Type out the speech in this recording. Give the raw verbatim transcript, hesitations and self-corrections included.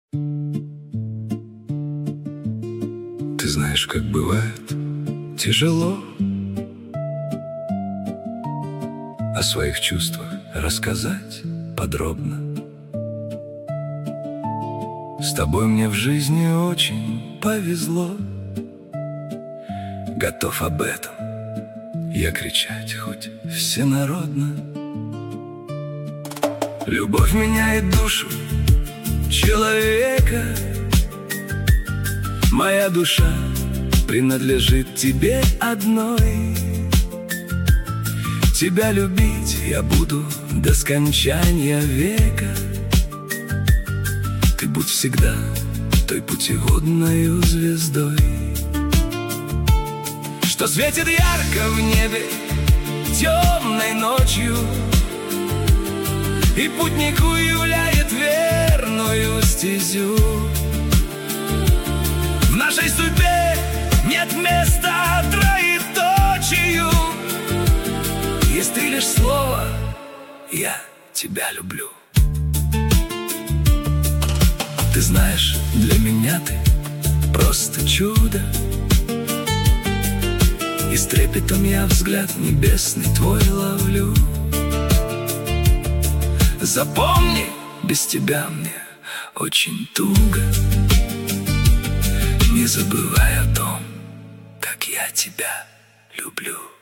Ты знаешь, как бывает тяжело о своих чувствах рассказать подробно. С тобой мне в жизни очень повезло. Готов об этом я кричать хоть всенародно. Любовь меняет душу человека. Моя душа принадлежит тебе одной. Тебя любить я буду до скончания века. Ты будь всегда той путеводною звездой, что светит ярко в небе темной ночью и путнику являет верную стезю. В нашей судьбе нет места троеточию. Есть три лишь слова: я тебя люблю. Ты знаешь, для меня ты просто чудо, и с трепетом я взгляд небесный твой ловлю. Запомни, без тебя мне очень туго. Не забывай о том, как я тебя люблю.